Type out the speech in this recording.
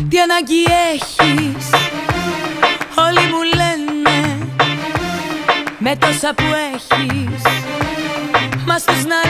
Τι ανάγκη έχεις, όλοι μου λένε, με τόσα που έχεις, μας τους να